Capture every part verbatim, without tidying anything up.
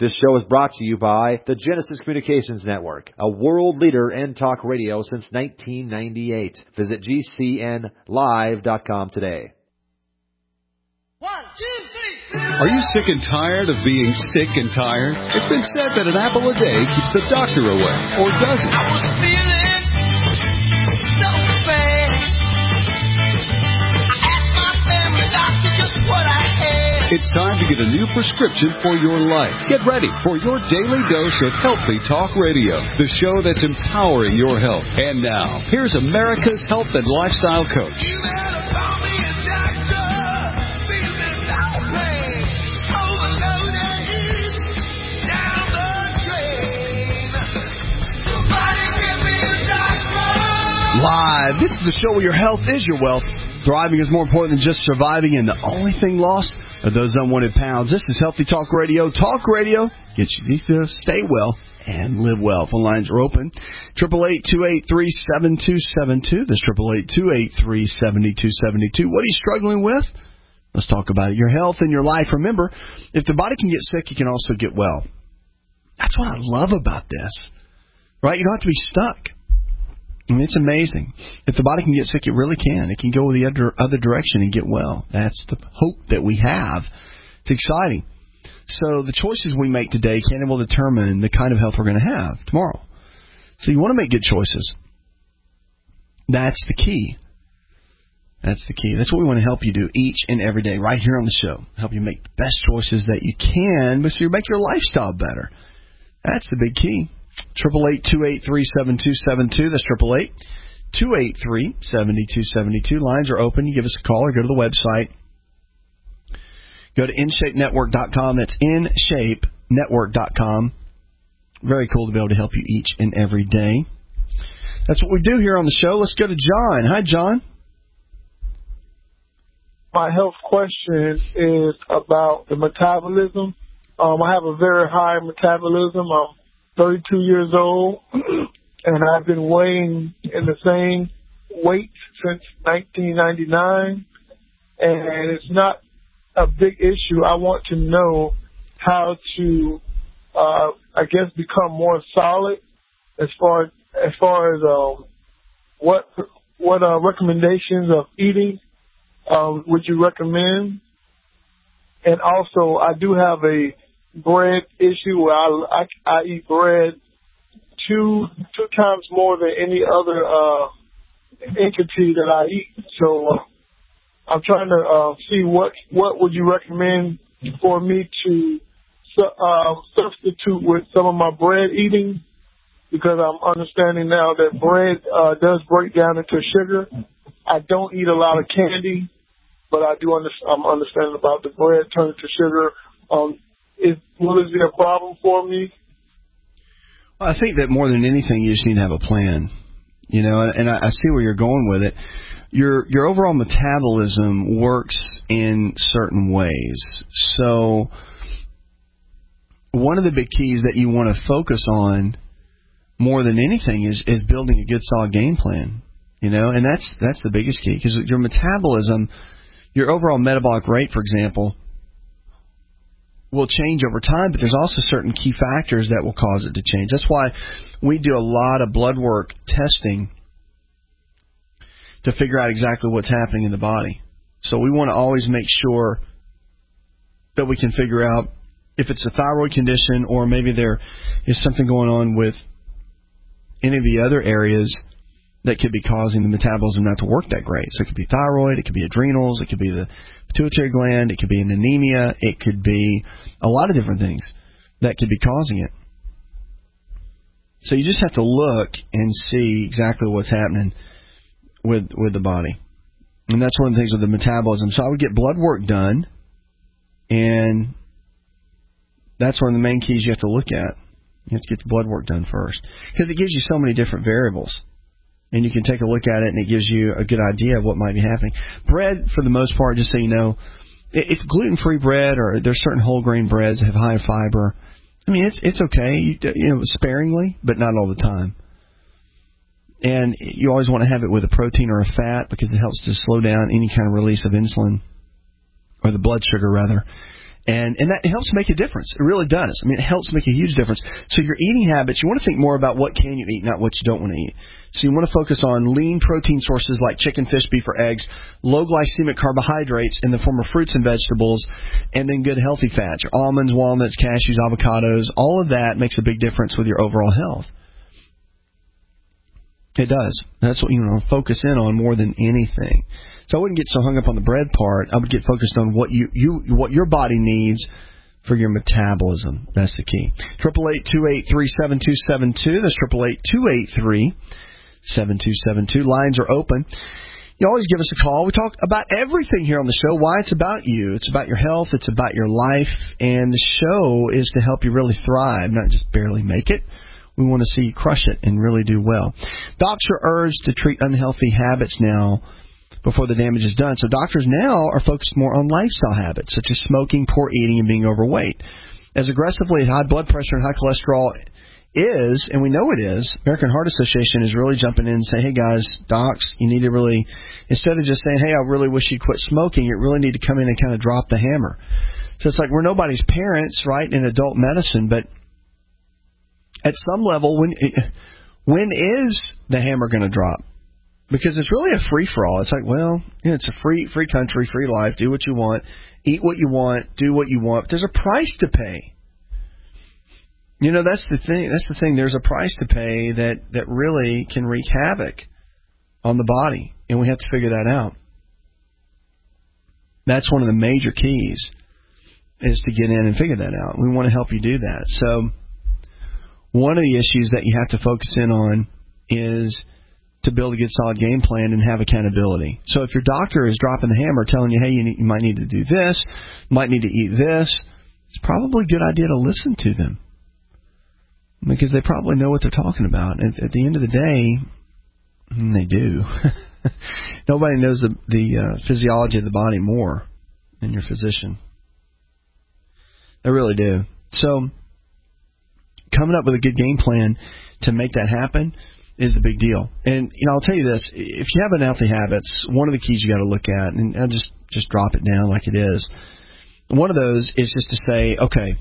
This show is brought to you by the Genesis Communications Network, a world leader in talk radio since nineteen ninety-eight. Visit G C N live dot com today. One, two, three. Are you sick and tired of being sick and tired? It's been said that an apple a day keeps the doctor away, or does it? I was feeling so bad. I asked my family doctor just what I had. It's time to get a new prescription for your life. Get ready for your daily dose of Healthy Talk Radio, the show that's empowering your health. And now, here's America's health and lifestyle coach. You better call me a doctor. Feeling outraged, overloaded, down the drain. Somebody give me a doctor. Live. This is the show where your health is your wealth. Thriving is more important than just surviving, and the only thing lost are those unwanted pounds. This is Healthy Talk Radio. Talk radio gets you to stay well and live well. Phone lines are open. eight eight eight, two eight three, seven two seven two. That's eight eight eight, two eight three, seven two seven two. What are you struggling with? Let's talk about it. Your health and your life. Remember, if the body can get sick, it can also get well. That's what I love about this. Right? You don't have to be stuck. I mean, it's amazing. If the body can get sick, it really can. It can go the other, other direction and get well. That's the hope that we have. It's exciting. So the choices we make today can and will determine the kind of health we're going to have tomorrow. So you want to make good choices. That's the key. That's the key. That's what we want to help you do each and every day right here on the show. Help you make the best choices that you can, but so you make your lifestyle better. That's the big key. eight eight eight, two eight three, seven two seven two. That's eight eight eight, two eight three, seven two seven two. Lines are open. You give us a call or go to the website. Go to in shape network dot com. That's in shape network dot com. Very cool to be able to help you each and every day. That's what we do here on the show. Let's go to John. Hi, John. My health question is about the metabolism. Um, I have a very high metabolism. I'm thirty-two years old, and I've been weighing in the same weight since nineteen ninety-nine, and it's not a big issue. I want to know how to, uh, I guess, become more solid as far as far as um, what what uh, recommendations of eating um, would you recommend? And also, I do have a bread issue where I, I, I eat bread two two times more than any other uh, entity that I eat. So uh, I'm trying to uh, see what what would you recommend for me to uh, substitute with some of my bread eating, because I'm understanding now that bread uh, does break down into sugar. I don't eat a lot of candy, but I do understand, I'm understanding about the bread turning to sugar. Um, Is, will it be a problem for me? Well, I think that more than anything, you just need to have a plan. You know, and I, I see where you're going with it. Your your overall metabolism works in certain ways. So one of the big keys that you want to focus on more than anything is, is building a good, solid game plan. You know, and that's that's the biggest key, because your metabolism, your overall metabolic rate, for example, will change over time, but there's also certain key factors that will cause it to change. That's why we do a lot of blood work testing to figure out exactly what's happening in the body. So we want to always make sure that we can figure out if it's a thyroid condition, or maybe there is something going on with any of the other areas that could be causing the metabolism not to work that great. So it could be thyroid, it could be adrenals, it could be the pituitary gland, it could be an anemia, it could be a lot of different things that could be causing it. So you just have to look and see exactly what's happening with with the body. And that's one of the things with the metabolism. So I would get blood work done, and that's one of the main keys you have to look at. You have to get the blood work done first, because it gives you so many different variables. And you can take a look at it, and it gives you a good idea of what might be happening. Bread, for the most part, just so you know, if gluten-free bread, or there's certain whole grain breads that have high fiber, I mean, it's it's okay, you, you know, sparingly, but not all the time. And you always want to have it with a protein or a fat, because it helps to slow down any kind of release of insulin, or the blood sugar, rather. And and that helps make a difference. It really does. I mean, it helps make a huge difference. So your eating habits, you want to think more about what can you eat, not what you don't want to eat. So you want to focus on lean protein sources like chicken, fish, beef, or eggs, low glycemic carbohydrates in the form of fruits and vegetables, and then good healthy fats, your almonds, walnuts, cashews, avocados. All of that makes a big difference with your overall health. It does. That's what you want to focus in on more than anything. So I wouldn't get so hung up on the bread part. I would get focused on what you, you what your body needs for your metabolism. That's the key. Triple eight two eight three seven two seven two. That's triple eight two eight three seven two seven two. Lines are open. You always give us a call. We talk about everything here on the show. Why? It's about you. It's about your health. It's about your life. And the show is to help you really thrive, not just barely make it. We want to see you crush it and really do well. Docs are urged to treat unhealthy habits now before the damage is done. So doctors now are focused more on lifestyle habits, such as smoking, poor eating, and being overweight. As aggressively as high blood pressure and high cholesterol is, and we know it is, American Heart Association is really jumping in and saying, hey, guys, docs, you need to really, instead of just saying, hey, I really wish you'd quit smoking, you really need to come in and kind of drop the hammer. So it's like we're nobody's parents, right, in adult medicine, but at some level, when when is the hammer going to drop? Because it's really a free-for-all. It's like, well, yeah, it's a free free country, free life. Do what you want. Eat what you want. Do what you want. But there's a price to pay. You know, that's the thing. That's the thing. There's a price to pay that, that really can wreak havoc on the body. And we have to figure that out. That's one of the major keys, is to get in and figure that out. We want to help you do that. So one of the issues that you have to focus in on is to build a good solid game plan and have accountability. So if your doctor is dropping the hammer, telling you, hey, you, need, you might need to do this, might need to eat this, it's probably a good idea to listen to them, because they probably know what they're talking about. And at the end of the day, they do. Nobody knows the, the uh, physiology of the body more than your physician. They really do. So coming up with a good game plan to make that happen is the big deal. And, you know, I'll tell you this. If you have unhealthy habits, one of the keys you got to look at, and I'll just, just drop it down like it is, one of those is just to say, okay,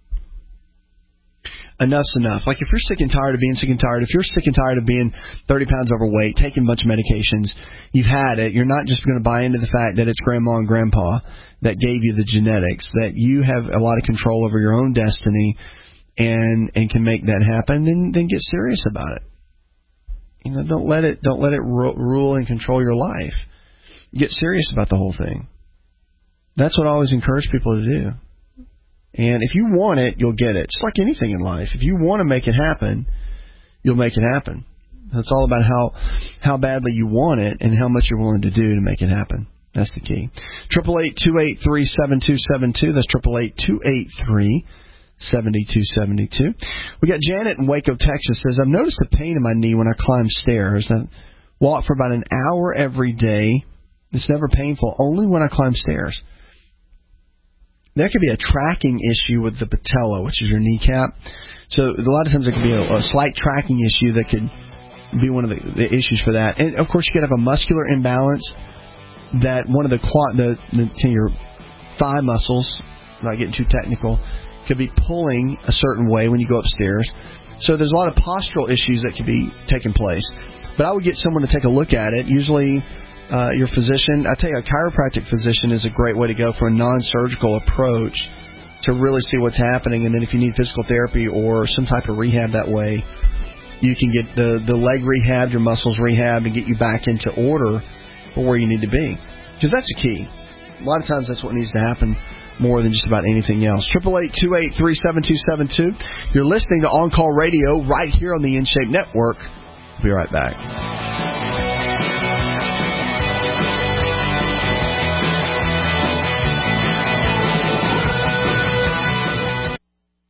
enough's enough. Like if you're sick and tired of being sick and tired, if you're sick and tired of being thirty pounds overweight, taking a bunch of medications, you've had it, you're not just going to buy into the fact that it's grandma and grandpa that gave you the genetics, that you have a lot of control over your own destiny and and can make that happen, then then get serious about it. You know, don't let it don't let it rule and control your life. Get serious about the whole thing. That's what I always encourage people to do. And if you want it, you'll get it. It's like anything in life. If you want to make it happen, you'll make it happen. It's all about how how badly you want it and how much you're willing to do to make it happen. That's the key. Triple eight two eight three seven two seven two. That's triple eight two eight three seven two seven two. We got Janet in Waco, Texas. Says, I've noticed a pain in my knee when I climb stairs. I walk for about an hour every day. It's never painful, only when I climb stairs. There could be a tracking issue with the patella, which is your kneecap. So a lot of times there could be a, a slight tracking issue that could be one of the, the issues for that. And of course, you could have a muscular imbalance that one of the quad, the, the your thigh muscles, not getting too technical, could be pulling a certain way when you go upstairs. So there's a lot of postural issues that could be taking place. But I would get someone to take a look at it. Usually uh, your physician, I tell you, a chiropractic physician is a great way to go for a non-surgical approach to really see what's happening. And then if you need physical therapy or some type of rehab that way, you can get the, the leg rehabbed, your muscles rehabbed, and get you back into order for where you need to be. Because that's the key. A lot of times that's what needs to happen more than just about anything else. triple eight two eight three seven two seven two. You're listening to On Call Radio right here on the InShape Network. We'll be right back.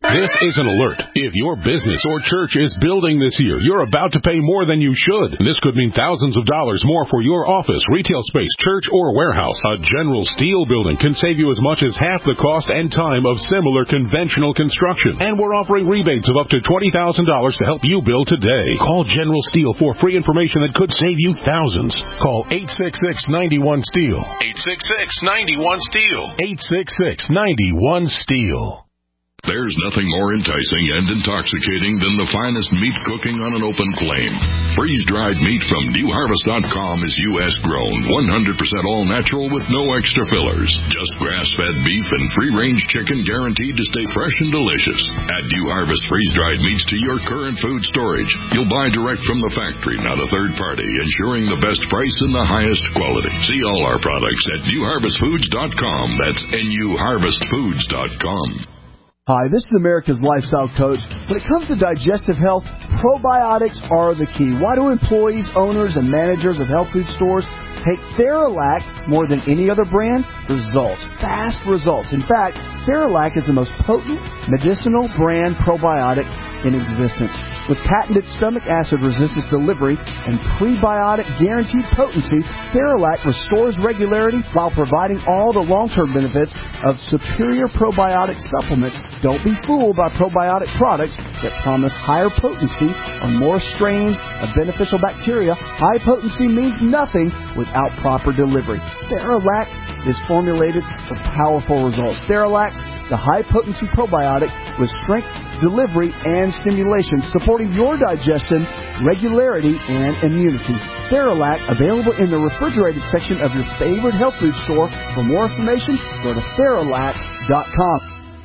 This is an alert. If your business or church is building this year, you're about to pay more than you should. This could mean thousands of dollars more for your office, retail space, church, or warehouse. A General Steel building can save you as much as half the cost and time of similar conventional construction. And we're offering rebates of up to twenty thousand dollars to help you build today. Call General Steel for free information that could save you thousands. Call eight six six, nine one, STEEL. eight six six, nine one, STEEL. eight six six, nine one, STEEL. There's nothing more enticing and intoxicating than the finest meat cooking on an open flame. Freeze-dried meat from New Harvest dot com is U S grown, one hundred percent all-natural with no extra fillers. Just grass-fed beef and free-range chicken guaranteed to stay fresh and delicious. Add New Harvest freeze-dried meats to your current food storage. You'll buy direct from the factory, not a third party, ensuring the best price and the highest quality. See all our products at New Harvest Foods dot com. That's N U Harvest Foods dot com. Hi, this is America's Lifestyle Coach. When it comes to digestive health, probiotics are the key. Why do employees, owners, and managers of health food stores take Theralac more than any other brand? Results. Fast results. In fact, Theralac is the most potent medicinal brand probiotic in existence. With patented stomach acid resistance delivery and prebiotic guaranteed potency, Theralac restores regularity while providing all the long-term benefits of superior probiotic supplements. Don't be fooled by probiotic products that promise higher potency or more strains of beneficial bacteria. High potency means nothing without proper delivery. Theralac is formulated for powerful results. Theralac, the high-potency probiotic with strength, delivery, and stimulation, supporting your digestion, regularity, and immunity. Theralac, available in the refrigerated section of your favorite health food store. For more information, go to Theralac dot com.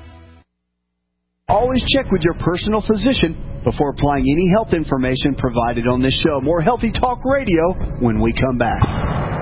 Always check with your personal physician before applying any health information provided on this show. More Healthy Talk Radio when we come back.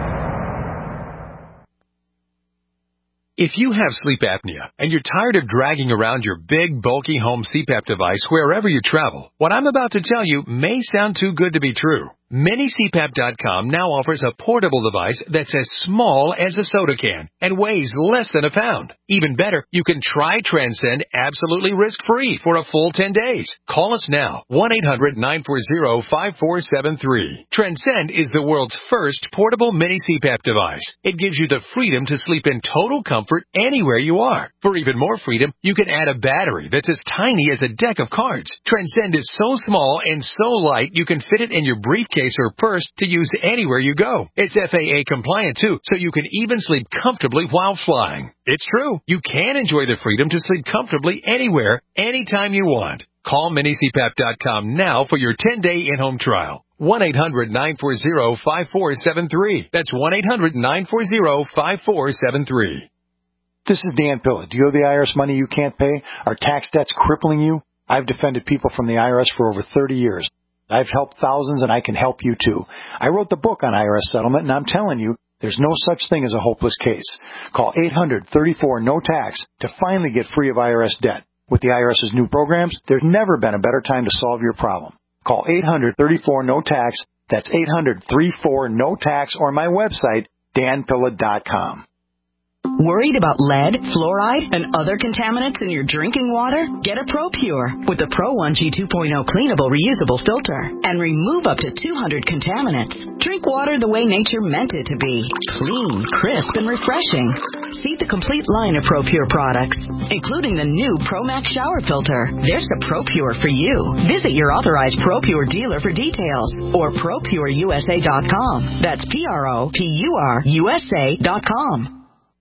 If you have sleep apnea and you're tired of dragging around your big, bulky home C PAP device wherever you travel, what I'm about to tell you may sound too good to be true. Mini C PAP dot com now offers a portable device that's as small as a soda can and weighs less than a pound. Even better, you can try Transcend absolutely risk-free for a full ten days. Call us now, one eight hundred, nine four zero, five four seven three. Transcend is the world's first portable mini C PAP device. It gives you the freedom to sleep in total comfort anywhere you are. For even more freedom, you can add a battery that's as tiny as a deck of cards. Transcend is so small and so light you can fit it in your briefcase or purse to use anywhere you go. It's F A A compliant too, so you can even sleep comfortably while flying. It's true. You can enjoy the freedom to sleep comfortably anywhere, anytime you want. Call Mini C PAP dot com now for your ten-day in-home trial. one eight hundred, nine four zero, five four seven three. That's one eight hundred, nine four zero, five four seven three. This is Dan Pilla. Do you owe the I R S money you can't pay? Are tax debts crippling you? I've defended people from the I R S for over thirty years. I've helped thousands, and I can help you, too. I wrote the book on I R S settlement, and I'm telling you, there's no such thing as a hopeless case. Call eight hundred, thirty-four, no tax to finally get free of I R S debt. With the IRS's new programs, there's never been a better time to solve your problem. Call eight hundred, thirty-four, no tax. That's eight hundred, thirty-four, no tax, or my website, dan pilla dot com. Worried about lead, fluoride, and other contaminants in your drinking water? Get a ProPure with the Pro one G two point oh cleanable reusable filter and remove up to two hundred contaminants. Drink water the way nature meant it to be. Clean, crisp, and refreshing. See the complete line of ProPure products, including the new ProMax shower filter. There's a ProPure for you. Visit your authorized ProPure dealer for details or pro pure U S A dot com. That's P R O P U R U S A dot com.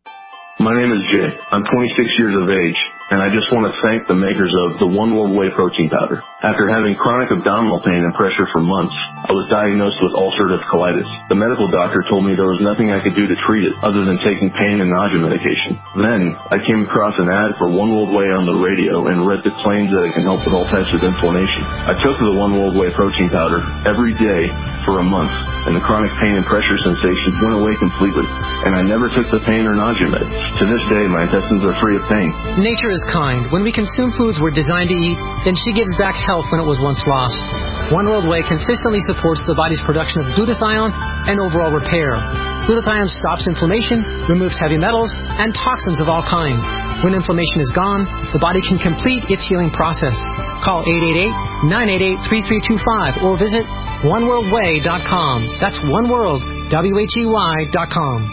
My name is Jay. I'm twenty-six years of age, and I just want to thank the makers of the One World Whey Protein Powder. After having chronic abdominal pain and pressure for months, I was diagnosed with ulcerative colitis. The medical doctor told me there was nothing I could do to treat it other than taking pain and nausea medication. Then, I came across an ad for One World Whey on the radio and read the claims that it can help with all types of inflammation. I took the One World Whey Protein Powder every day for a month. and the chronic pain and pressure sensations went away completely, and I never took the pain or nausea meds. To this day, my intestines are free of pain. Nature is kind. When we consume foods we're designed to eat, then she gives back health when it was once lost. One World Whey consistently supports the body's production of glutathione and overall repair. Glutathione stops inflammation, removes heavy metals, and toxins of all kinds. When inflammation is gone, the body can complete its healing process. Call eight eight eight, nine eight eight, three three two five or visit one world way dot com. That's oneworld, W H E Y dot com.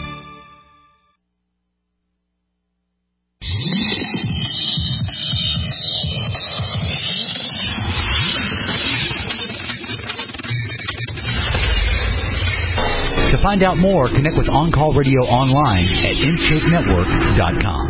To find out more, connect with On Call Radio online at inscape network dot com.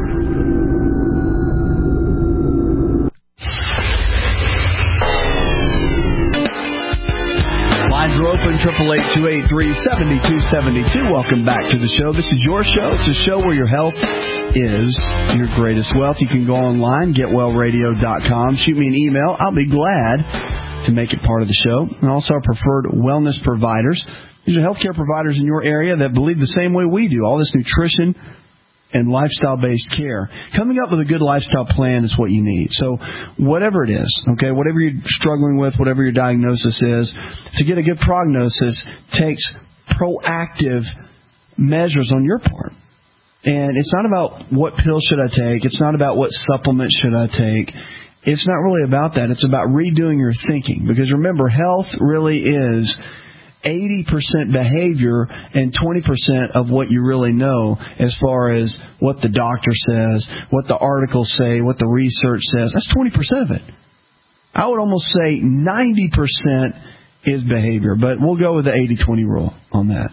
Lines are open, triple eight, two eight three, seven two seven two. Welcome back to the show. This is your show. It's a show where your health is your greatest wealth. You can go online, get well radio dot com. Shoot me an email. I'll be glad to make it part of the show. And also our preferred wellness providers. These are healthcare providers in your area that believe the same way we do. All this nutrition and lifestyle-based care. Coming up with a good lifestyle plan is what you need. So whatever it is, okay, whatever you're struggling with, whatever your diagnosis is, to get a good prognosis takes proactive measures on your part. And it's not about what pill should I take. It's not about what supplement should I take. It's not really about that. It's about redoing your thinking. Because remember, health really is eighty percent behavior and twenty percent of what you really know as far as what the doctor says, what the articles say, what the research says. That's twenty percent of it. I would almost say ninety percent is behavior, but we'll go with the eighty twenty rule on that.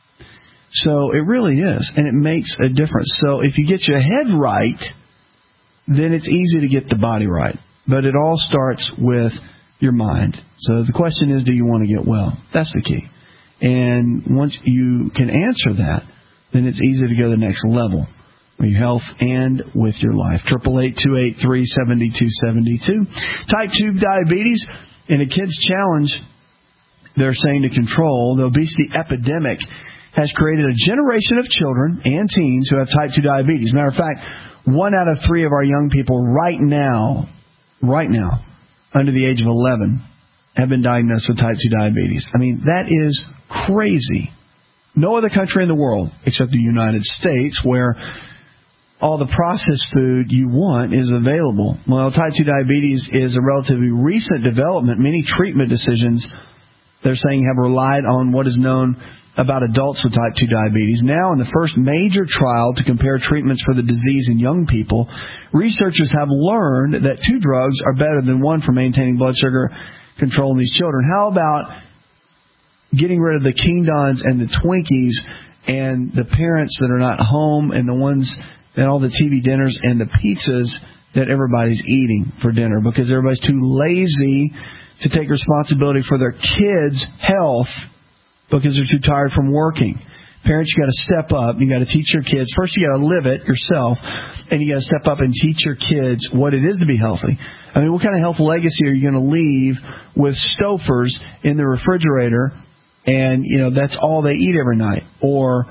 So it really is, and it makes a difference. So if you get your head right, then it's easy to get the body right. But it all starts with your mind. So the question is, do you want to get well? That's the key. And once you can answer that, then it's easy to go to the next level with your health and with your life. triple eight, two eight three, seven two seven two. Type two diabetes in a kid's challenge, they're saying to control the obesity epidemic has created a generation of children and teens who have type two diabetes. Matter of fact, one out of three of our young people right now, right now, under the age of eleven, have been diagnosed with type two diabetes. I mean, that is crazy. No other country in the world, except the United States, where all the processed food you want is available. Well, type two diabetes is a relatively recent development. Many treatment decisions, they're saying, have relied on what is known about adults with type two diabetes. Now, in the first major trial to compare treatments for the disease in young people, researchers have learned that two drugs are better than one for maintaining blood sugar control in these children. How about getting rid of the King Dons and the Twinkies and the parents that are not home and the ones and all the T V dinners and the pizzas that everybody's eating for dinner because everybody's too lazy to take responsibility for their kids' health because they're too tired from working. Parents, you got to step up. You got to teach your kids. First, you got to live it yourself, and you got to step up and teach your kids what it is to be healthy. I mean, what kind of health legacy are you going to leave with Stouffer's in the refrigerator, and you know that's all they eat every night? Or,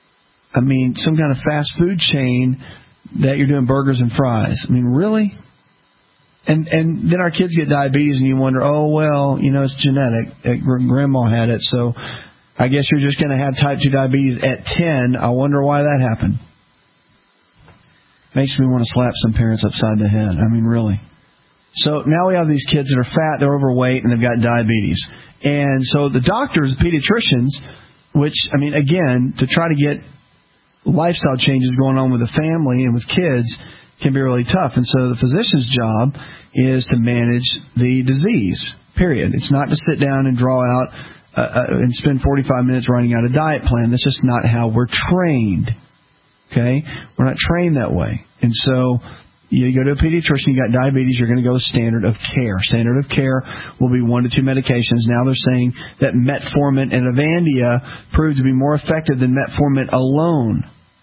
I mean, some kind of fast food chain that you're doing burgers and fries. I mean, really? And and then our kids get diabetes, and you wonder, oh, well, you know, it's genetic. Grandma had it, so I guess you're just going to have type two diabetes at ten. I wonder why that happened. Makes me want to slap some parents upside the head. I mean, really. So now we have these kids that are fat, they're overweight, and they've got diabetes. And so the doctors, pediatricians, which, I mean, again, to try to get lifestyle changes going on with the family and with kids can be really tough. And so the physician's job is to manage the disease, period. It's not to sit down and draw out uh, uh, and spend forty-five minutes writing out a diet plan. That's just not how we're trained. Okay? We're not trained that way. And so you go to a pediatrician, you got diabetes, you're going to go with standard of care. Standard of care will be one to two medications. Now they're saying that metformin and Avandia proved to be more effective than metformin alone.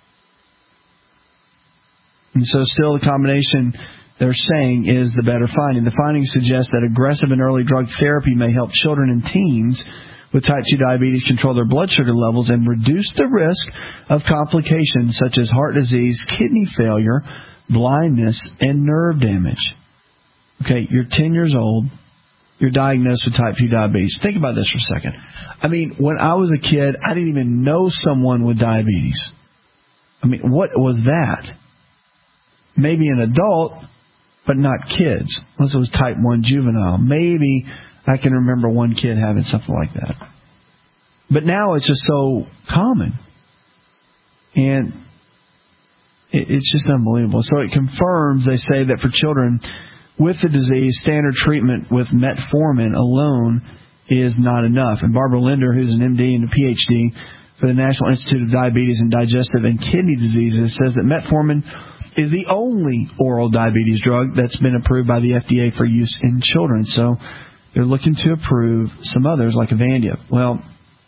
And so still the combination they're saying is the better finding. The findings suggest that aggressive and early drug therapy may help children and teens with type two diabetes control their blood sugar levels and reduce the risk of complications such as heart disease, kidney failure, blindness, and nerve damage. Okay, you're ten years old. You're diagnosed with type two diabetes. Think about this for a second. I mean, when I was a kid, I didn't even know someone with diabetes. I mean, what was that? Maybe an adult, but not kids, unless it was type one juvenile. Maybe I can remember one kid having something like that. But now it's just so common. And it's just unbelievable. So it confirms, they say, that for children with the disease, standard treatment with metformin alone is not enough. And Barbara Linder, who's an M D and a P H D for the National Institute of Diabetes and Digestive and Kidney Diseases, says that metformin is the only oral diabetes drug that's been approved by the F D A for use in children. So they're looking to approve some others like Avandia. Well,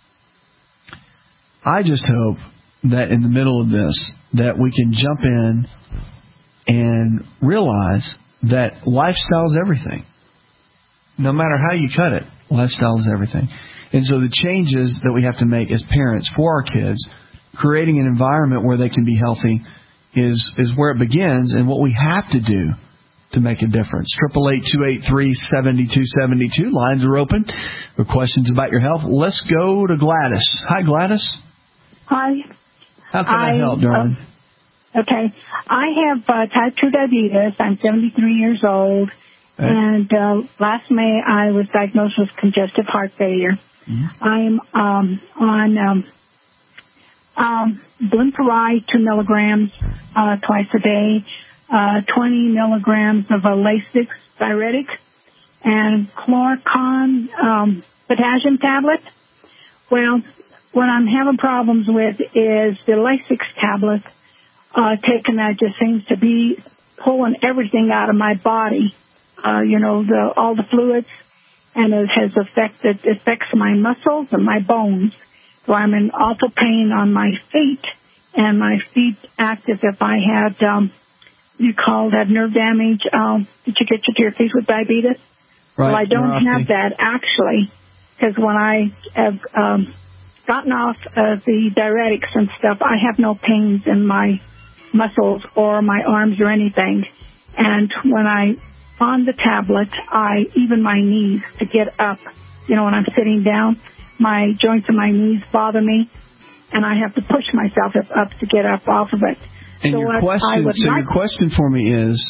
I just hope that in the middle of this, that we can jump in and realize that lifestyle is everything. No matter how you cut it, lifestyle is everything. And so the changes that we have to make as parents for our kids, creating an environment where they can be healthy, is is where it begins, and what we have to do to make a difference. Triple eight two eight three seventy two seventy two. Lines are open for questions about your health. Let's go to Gladys. Hi, Gladys. Hi. How can I, I help, darling? Uh, okay. I have uh, type two diabetes. I'm seventy-three years old. Okay. And uh, last May I was diagnosed with congestive heart failure. Mm-hmm. I'm um, on um, um, Blimparide, two milligrams uh, twice a day, uh, twenty milligrams of a Lasix diuretic, and Chlorcon um, potassium tablet. Well, what I'm having problems with is the Lasix tablet. Uh, taking that just seems to be pulling everything out of my body. Uh, you know, the, all the fluids, and it has affected, affects my muscles and my bones. So I'm in awful pain on my feet, and my feet act as if I had, um, you call that nerve damage. Um, did you get to your feet with diabetes? Right. Well, I don't have that actually, because when I have um, gotten off of the diuretics and stuff, I have no pains in my muscles or my arms or anything. And when I on the tablet, I even my knees to get up. You know, when I'm sitting down, my joints in my knees bother me, and I have to push myself up to get up off of it. And so your question, so like, your question for me is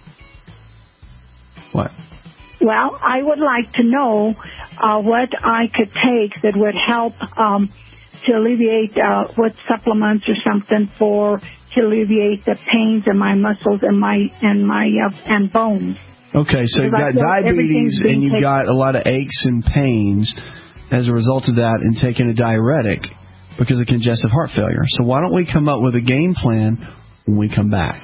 what? Well, I would like to know uh, what I could take that would help um, to alleviate uh, what supplements or something for to alleviate the pains in my muscles and my and my uh, and bones. Okay, so you've got diabetes and you've got a lot of aches and pains as a result of that and taking a diuretic because of congestive heart failure. So why don't we come up with a game plan when we come back?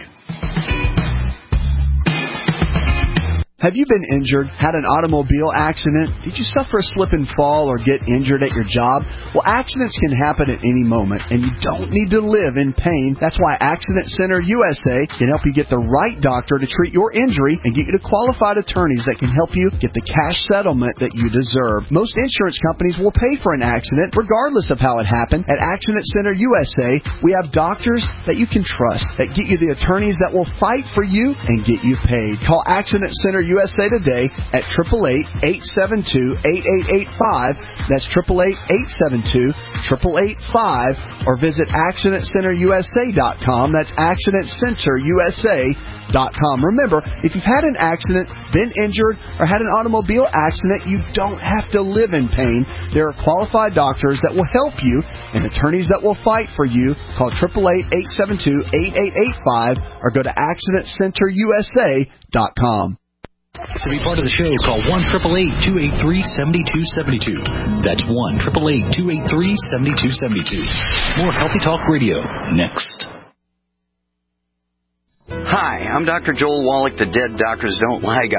Have you been injured, had an automobile accident? Did you suffer a slip and fall or get injured at your job? Well, accidents can happen at any moment, and you don't need to live in pain. That's why Accident Center U S A can help you get the right doctor to treat your injury and get you to qualified attorneys that can help you get the cash settlement that you deserve. Most insurance companies will pay for an accident regardless of how it happened. At Accident Center U S A, we have doctors that you can trust, that get you the attorneys that will fight for you and get you paid. Call Accident Center U S A today at eight eight eight, eight seven two, eight eight eight five. That's eight eight eight, eight seven two, eight eight eight five. Or visit accident center U S A dot com. That's accident center U S A dot com. Remember, if you've had an accident, been injured, or had an automobile accident, you don't have to live in pain. There are qualified doctors that will help you and attorneys that will fight for you. Call eight eight eight, eight seven two, eight eight eight five or go to accident center U S A dot com. To be part of the show, call one eight eight eight, two eight three, seven two seven two. That's one eight eight eight, two eight three, seven two seven two. More Healthy Talk Radio next. Hi, I'm Doctor Joel Wallach, the Dead Doctors Don't Lie guy.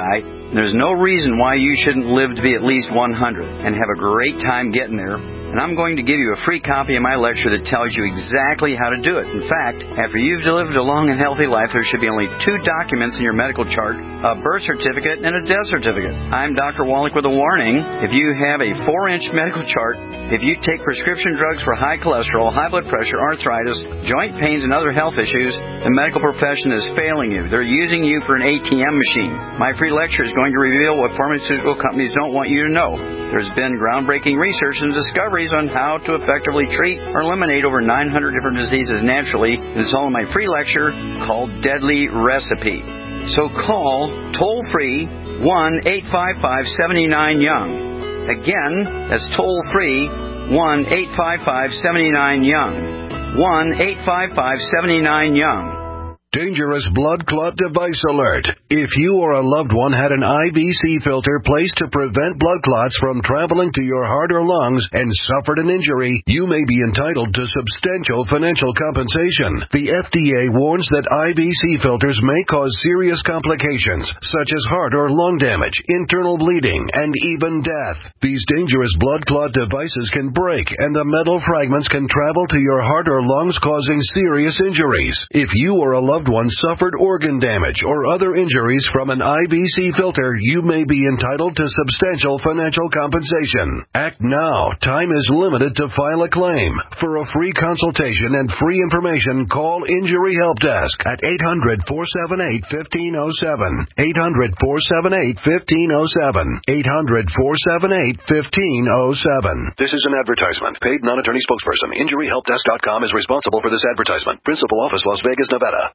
There's no reason why you shouldn't live to be at least one hundred and have a great time getting there. And I'm going to give you a free copy of my lecture that tells you exactly how to do it. In fact, after you've lived a long and healthy life, there should be only two documents in your medical chart, a birth certificate and a death certificate. I'm Doctor Wallach with a warning. If you have a four-inch medical chart, if you take prescription drugs for high cholesterol, high blood pressure, arthritis, joint pains, and other health issues, the medical profession is failing you. They're using you for an A T M machine. My free lecture is going to reveal what pharmaceutical companies don't want you to know. There's been groundbreaking research and discoveries on how to effectively treat or eliminate over nine hundred different diseases naturally. It's all in my free lecture called Deadly Recipe. So call toll-free one eight five five, seven nine, young. Again, that's toll-free one eight five five, seven nine, young. one eight five five, seven nine, young. Dangerous blood clot device alert. If you or a loved one had an I V C filter placed to prevent blood clots from traveling to your heart or lungs and suffered an injury, you may be entitled to substantial financial compensation. The F D A warns that I V C filters may cause serious complications, such as heart or lung damage, internal bleeding, and even death. These dangerous blood clot devices can break, and the metal fragments can travel to your heart or lungs, causing serious injuries. If you or a loved loved one suffered organ damage or other injuries from an I V C filter, you may be entitled to substantial financial compensation. Act now. Time is limited to file a claim. For a free consultation and free information, call Injury Help Desk at eight hundred, four seven eight, one five zero seven. eight hundred, four seven eight, one five zero seven. eight hundred, four seven eight, one five zero seven. This is an advertisement. Paid non-attorney spokesperson. Injury Help Desk dot com is responsible for this advertisement. Principal office, Las Vegas, Nevada.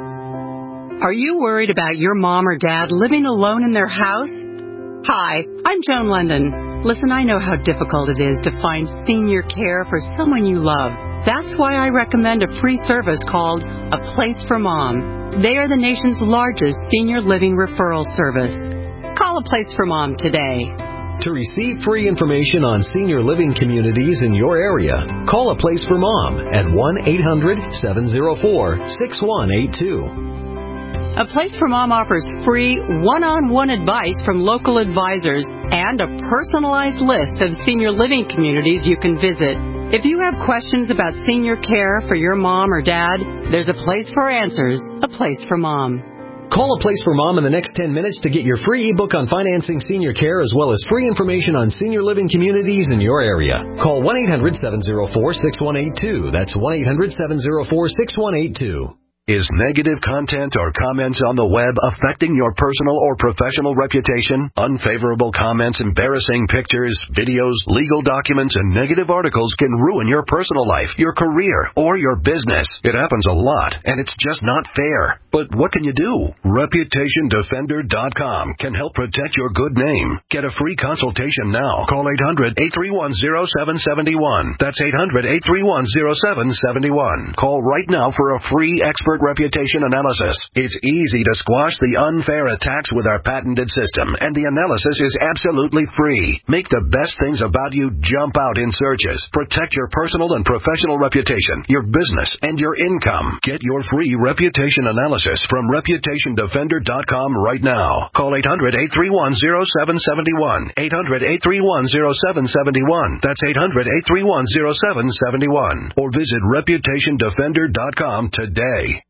Are you worried about your mom or dad living alone in their house? Hi, I'm Joan London. Listen, I know how difficult it is to find senior care for someone you love. That's why I recommend a free service called A Place for Mom. They are the nation's largest senior living referral service. Call A Place for Mom today. To receive free information on senior living communities in your area, call A Place for Mom at one eight hundred, seven oh four, six one eight two. A Place for Mom offers free one-on-one advice from local advisors and a personalized list of senior living communities you can visit. If you have questions about senior care for your mom or dad, there's a place for answers, A Place for Mom. Call A Place for Mom in the next ten minutes to get your free ebook on financing senior care as well as free information on senior living communities in your area. Call one eight hundred, seven oh four, six one eight two. That's one eight hundred, seven oh four, six one eight two. Is negative content or comments on the web affecting your personal or professional reputation? Unfavorable comments, embarrassing pictures, videos, legal documents, and negative articles can ruin your personal life, your career, or your business. It happens a lot, and it's just not fair. But what can you do? Reputation Defender dot com can help protect your good name. Get a free consultation now. Call eight hundred, eight three one, oh seven seven one. That's eight hundred, eight three one, oh seven seven one. Call right now for a free expert reputation analysis. It's easy to squash the unfair attacks with our patented system, and the analysis is absolutely free. Make the best things about you jump out in searches. Protect your personal and professional reputation, your business, and your income. Get your free reputation analysis from Reputation Defender dot com right now. Call eight hundred, eight three one, oh seven seven one. eight hundred, eight three one, oh seven seven one. That's eight hundred, eight three one, oh seven seven one. Or visit Reputation Defender dot com today.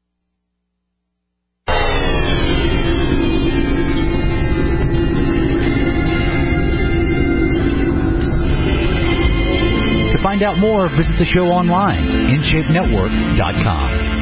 To find out more, visit the show online, in shape network dot com.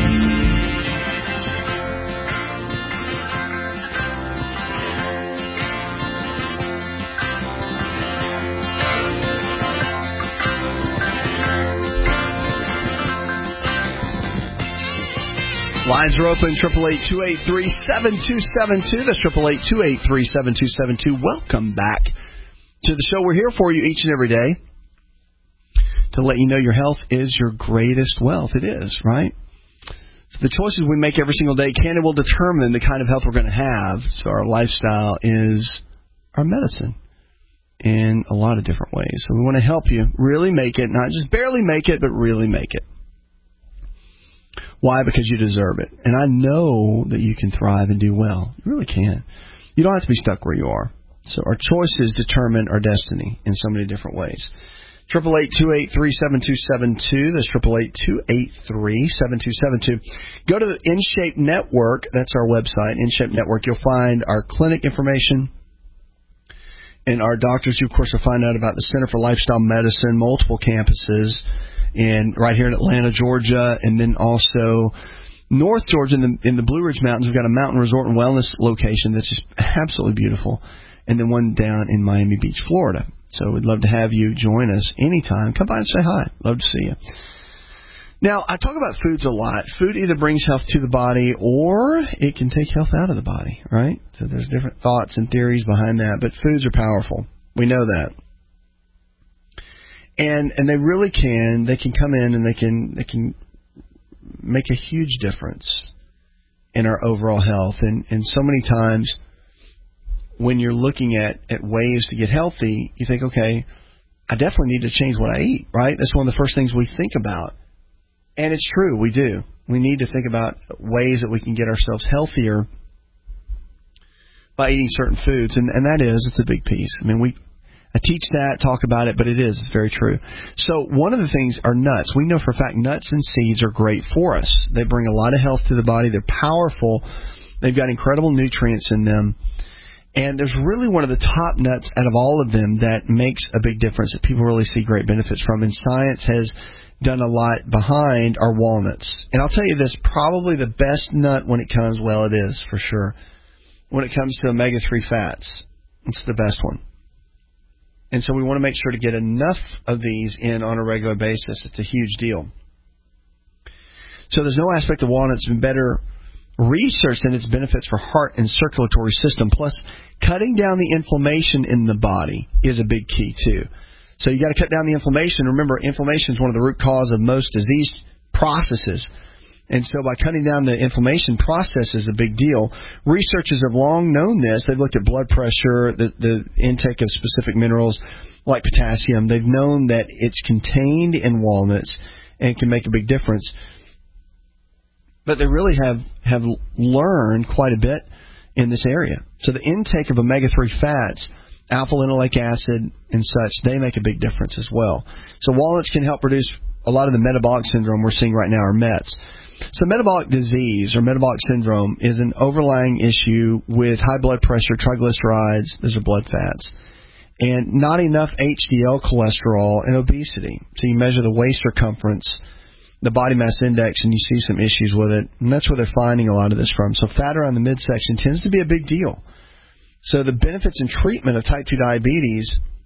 Lines are open, eight eight eight, two eight three, seven two seven two. That's eight eight eight, two eight three, seven two seven two. Welcome back to the show. We're here for you each and every day to let you know your health is your greatest wealth. It is, right? So the choices we make every single day can and will determine the kind of health we're going to have. So our lifestyle is our medicine in a lot of different ways. So we want to help you really make it, not just barely make it, but really make it. Why? Because you deserve it. And I know that you can thrive and do well. You really can. you don't have to be stuck where you are. So our choices determine our destiny in so many different ways. Triple eight two eight three seven two seven two. That's triple eight two eight three seven two seven two. Go to the InShape Network. That's our website, InShape Network. You'll find our clinic information and our doctors. You of course will find out about the Center for Lifestyle Medicine, multiple campuses, and right here in Atlanta, Georgia, and then also North Georgia in the in the Blue Ridge Mountains. We've got a mountain resort and wellness location that's just absolutely beautiful, and then one down in Miami Beach, Florida. So we'd love to have you join us anytime. Come by and say hi. Love to see you. Now, I talk about foods a lot. Food either brings health to the body or it can take health out of the body, right? So there's different thoughts and theories behind that, but foods are powerful. We know that. And and they really can, they can come in and they can they can make a huge difference in our overall health. And, and so many times when you're looking at, at ways to get healthy, you think, okay, I definitely need to change what I eat, right? That's one of the first things we think about. And it's true, we do. We need to think about ways that we can get ourselves healthier by eating certain foods. And, and that is, it's a big piece. I mean, we I teach that, talk about it, but it is. It's very true. So one of the things are nuts. We know for a fact nuts and seeds are great for us. They bring a lot of health to the body. They're powerful. They've got incredible nutrients in them. And there's really one of the top nuts out of all of them that makes a big difference, that people really see great benefits from. And science has done a lot behind our walnuts. And I'll tell you this, probably the best nut when it comes, well, it is for sure, when it comes to omega three fats. It's the best one. And so we want to make sure to get enough of these in on a regular basis. It's a huge deal. So there's no aspect of walnuts been better researched than its benefits for heart and circulatory system. Plus, cutting down the inflammation in the body is a big key too. So you got to cut down the inflammation. Remember, inflammation is one of the root cause of most disease processes. And so by cutting down the inflammation process is a big deal. Researchers have long known this. They've looked at blood pressure, the, the intake of specific minerals like potassium. They've known that it's contained in walnuts and can make a big difference. But they really have, have learned quite a bit in this area. So the intake of omega three fats, alpha-linoleic acid and such, they make a big difference as well. So walnuts can help reduce a lot of the metabolic syndrome we're seeing right now, or M E Ts. So metabolic disease or metabolic syndrome is an overlying issue with high blood pressure, triglycerides, those are blood fats, and not enough H D L cholesterol and obesity. So you measure the waist circumference, the body mass index, and you see some issues with it. And that's where they're finding a lot of this from. So fat around the midsection tends to be a big deal. So the benefits and treatment of type two diabetes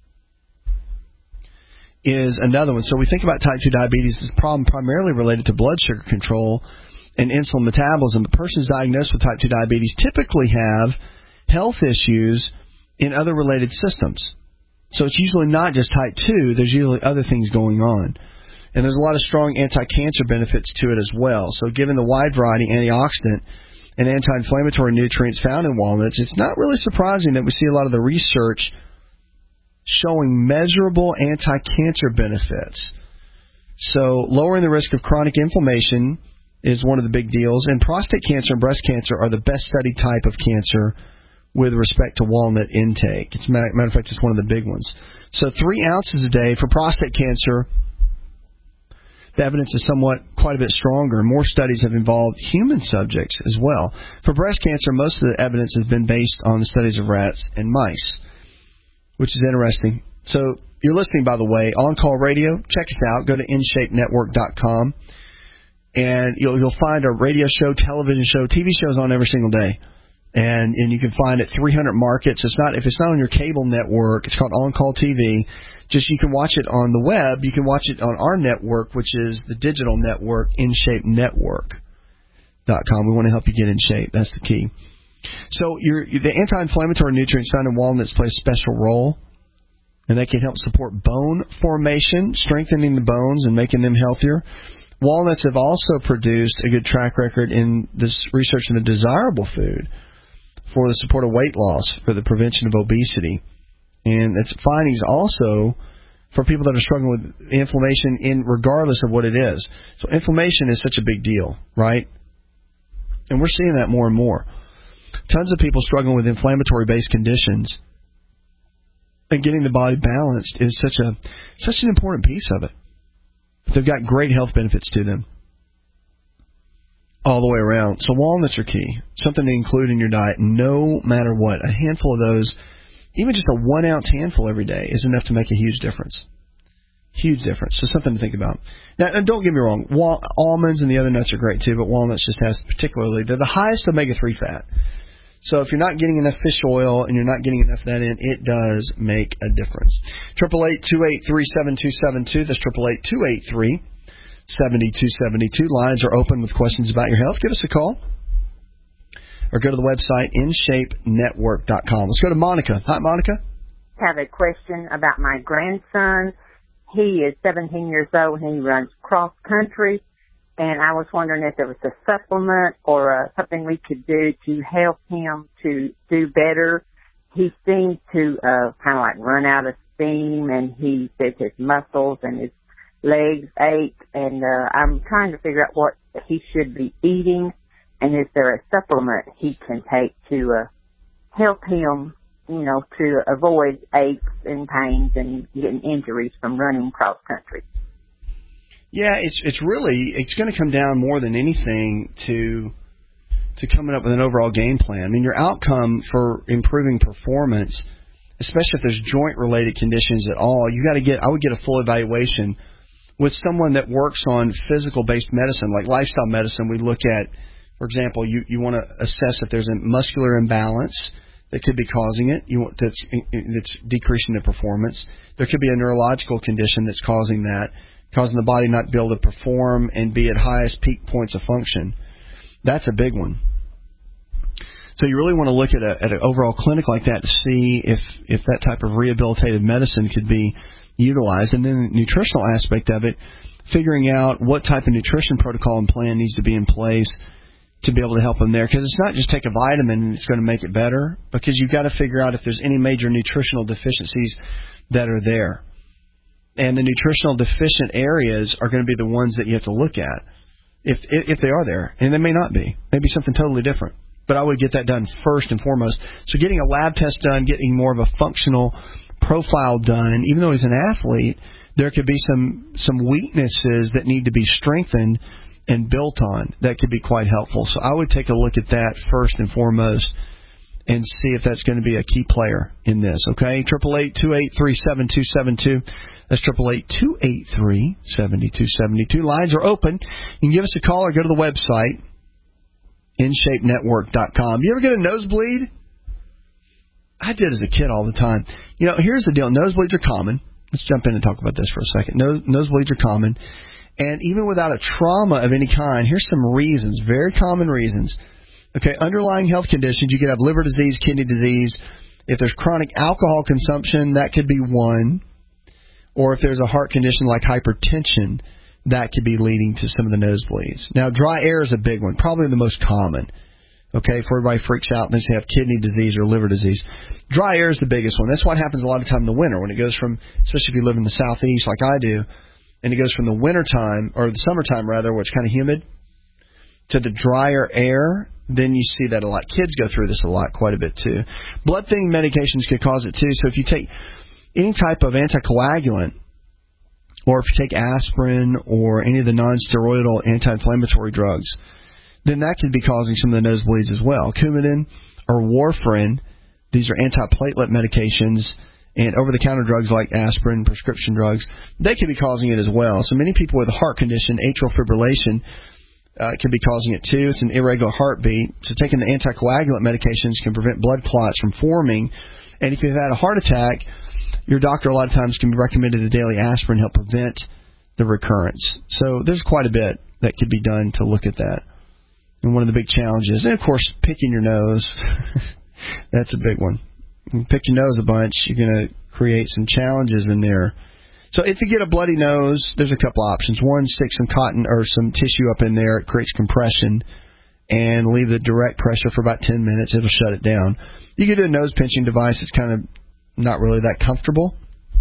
is another one. So we think about type two diabetes as a problem primarily related to blood sugar control and insulin metabolism. But persons diagnosed with type two diabetes typically have health issues in other related systems. So it's usually not just type two. There's usually other things going on. And there's a lot of strong anti-cancer benefits to it as well. So given the wide variety of antioxidant and anti-inflammatory nutrients found in walnuts, it's not really surprising that we see a lot of the research showing measurable anti-cancer benefits. So lowering the risk of chronic inflammation is one of the big deals. And prostate cancer and breast cancer are the best studied type of cancer with respect to walnut intake. As a matter of fact, it's one of the big ones. So three ounces a day for prostate cancer. The evidence is somewhat quite a bit stronger. More studies have involved human subjects as well. For breast cancer, most of the evidence has been based on the studies of rats and mice, which is interesting. So you're listening, by the way, On Call Radio. Check us out. Go to in shape network dot com, and you'll you'll find our radio show, television show, T V shows on every single day. And and you can find it three hundred markets. It's not if it's not on your cable network. It's called On Call T V. Just you can watch it on the web. You can watch it on our network, which is the digital network, in shape network dot com. We want to help you get in shape. That's the key. So your, the anti-inflammatory nutrients found in walnuts play a special role, and they can help support bone formation, strengthening the bones and making them healthier. Walnuts have also produced a good track record in this research in the desirable food for the support of weight loss, for the prevention of obesity. And its findings also for people that are struggling with inflammation in regardless of what it is. So inflammation is such a big deal, right? And we're seeing that more and more. Tons of people struggling with inflammatory-based conditions. And getting the body balanced is such a such an important piece of it. They've got great health benefits to them all the way around. So walnuts are key. Something to include in your diet no matter what. A handful of those, even just a one-ounce handful every day, is enough to make a huge difference. Huge difference. So something to think about. Now, don't get me wrong. Wal- almonds and the other nuts are great too, but walnuts just has particularly, they're the highest omega three fat. So if you're not getting enough fish oil and you're not getting enough of that in, it does make a difference. eight eight eight, two eight three, seven two seven two. That's eight eight eight, two eight three, seven two seven two. Lines are open with questions about your health. Give us a call or go to the website in shape network dot com. Let's go to Monica. Hi, Monica. I have a question about my grandson. He is seventeen years old and he runs cross country. And I was wondering if there was a supplement or uh, something we could do to help him to do better. He seems to uh, kind of like run out of steam, and he says his muscles and his legs ache. And uh, I'm trying to figure out what he should be eating, and is there a supplement he can take to uh, help him, you know, to avoid aches and pains and getting injuries from running cross country. Yeah, it's it's really it's going to come down more than anything to to coming up with an overall game plan. I mean, your outcome for improving performance, especially if there's joint related conditions at all, you got to get I would get a full evaluation with someone that works on physical based medicine, like lifestyle medicine. We look at, for example, you you want to assess if there's a muscular imbalance that could be causing it. You want that's that's decreasing the performance. There could be a neurological condition that's causing that. Causing the body not to be able to perform and be at highest peak points of function. That's a big one. So you really want to look at, a, at an overall clinic like that to see if, if that type of rehabilitative medicine could be utilized. And then the nutritional aspect of it, figuring out what type of nutrition protocol and plan needs to be in place to be able to help them there. Because it's not just take a vitamin and it's going to make it better, because you've got to figure out if there's any major nutritional deficiencies that are there. And the nutritional deficient areas are going to be the ones that you have to look at, if if they are there. And they may not be. Maybe something totally different. But I would get that done first and foremost. So getting a lab test done, getting more of a functional profile done, even though he's an athlete, there could be some, some weaknesses that need to be strengthened and built on that could be quite helpful. So I would take a look at that first and foremost and see if that's going to be a key player in this, okay? eight eight eight, two eight three, seven two seven two. That's eight eight eight, two eight three, seven two seven two. Lines are open. You can give us a call or go to the website, in shape network dot com. You ever get a nosebleed? I did as a kid all the time. You know, here's the deal. Nosebleeds are common. Let's jump in and talk about this for a second. Nose, nosebleeds are common. And even without a trauma of any kind, here's some reasons, very common reasons. Okay, underlying health conditions. You could have liver disease, kidney disease. If there's chronic alcohol consumption, that could be one. Or if there's a heart condition like hypertension, that could be leading to some of the nosebleeds. Now, dry air is a big one, probably the most common. Okay, if everybody freaks out and they say have kidney disease or liver disease. Dry air is the biggest one. That's what happens a lot of time in the winter when it goes from, especially if you live in the southeast like I do, and it goes from the winter time, or the summertime rather, where it's kind of humid, to the drier air. Then you see that a lot. Kids go through this a lot, quite a bit too. Blood thinning medications could cause it too. So if you take any type of anticoagulant, or if you take aspirin or any of the non-steroidal anti-inflammatory drugs, then that could be causing some of the nosebleeds as well. Coumadin or warfarin, these are antiplatelet medications, and over-the-counter drugs like aspirin, prescription drugs, they could be causing it as well. So many people with a heart condition, atrial fibrillation, uh, can be causing it too. It's an irregular heartbeat. So taking the anticoagulant medications can prevent blood clots from forming. And if you've had a heart attack, your doctor a lot of times can be recommended a daily aspirin to help prevent the recurrence. So there's quite a bit that could be done to look at that. And one of the big challenges, and of course, picking your nose, that's a big one. You pick your nose a bunch, you're going to create some challenges in there. So if you get a bloody nose, there's a couple options. One, stick some cotton or some tissue up in there. It creates compression, and leave the direct pressure for about ten minutes. It'll shut it down. You can do a nose pinching device. It's kind of not really that comfortable.